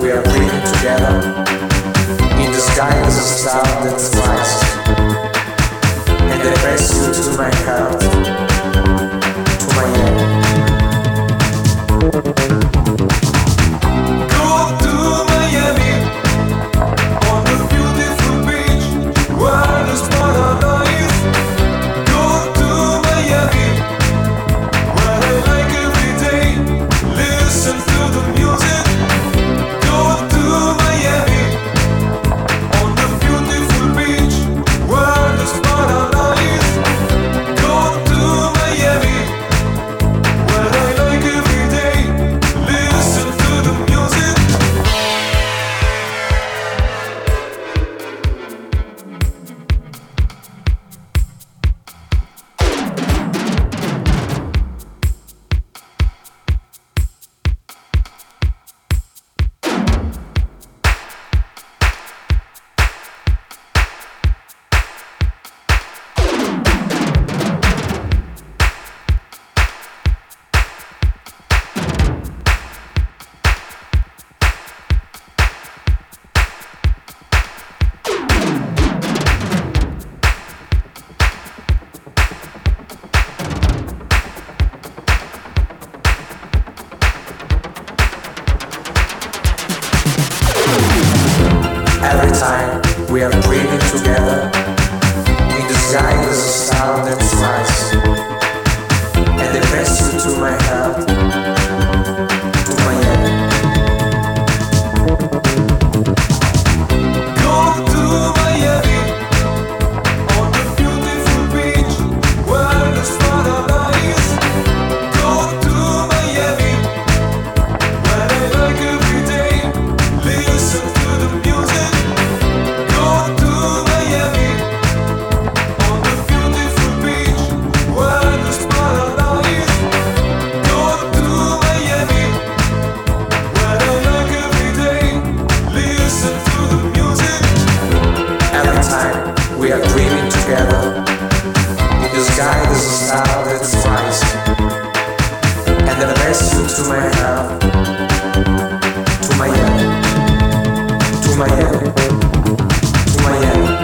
we are breathing together. In the sky is a star that flies, and I press you to my heart, to my head. Go to Miami on the beautiful beach where the paradise. Go to Miami where I like every day. Listen to the music. Go to Miami on the beautiful beach where the paradise. Go to Miami where I like every day. Listen to the music. Every time we are breathing together, in the sky is a star that flies, and I press you to my heart, to my head. Go to Miami on the beautiful beach where the paradise. Go to Miami where I like every day. Listen to the music. Go to Miami on the beautiful beach where the paradise. Go to Miami where I like every day. Listen to the music. Every time we are dreaming together, in the sky is a star that flies, and I press you to my heart, to my head, to my head, to my head.